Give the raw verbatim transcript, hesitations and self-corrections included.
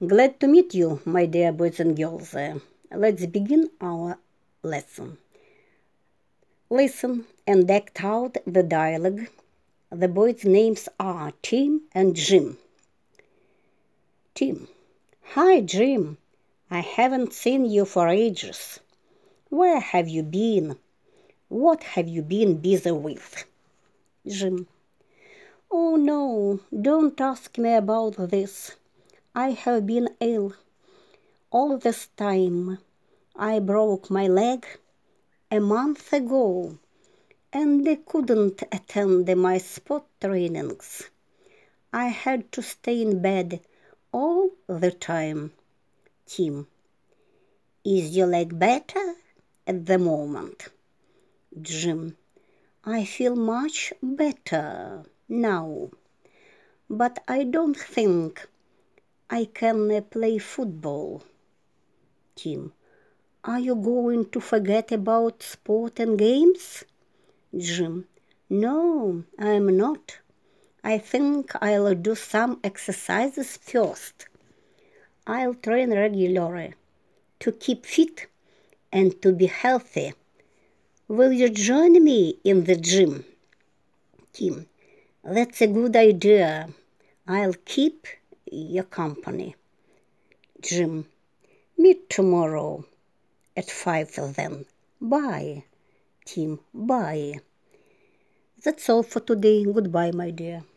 Glad to meet you, my dear boys and girls. Uh, let's begin our lesson. Listen and act out the dialogue. The boys' names are Tim and Jim. Tim. Hi, Jim. I haven't seen you for ages. Where have you been? What have you been busy with? Jim. Oh no, don't ask me about this. I have been ill. All this time I broke my leg a month ago and I couldn't attend my sport trainings. I had to stay in bed all the time. Tim. Is your leg better at the moment? Jim. I feel much better now, but I don't think I can play football. Tim. Are you going to forget about sport and games? Jim. No, I'm not. I think I'll do some exercises first. I'll train regularly to keep fit and to be healthy. Will you join me in the gym? Tim. That's a good idea. I'll keep you company. Jim. Meet tomorrow at five then. Bye. Tim. Bye. That's all for today. Goodbye, my dear.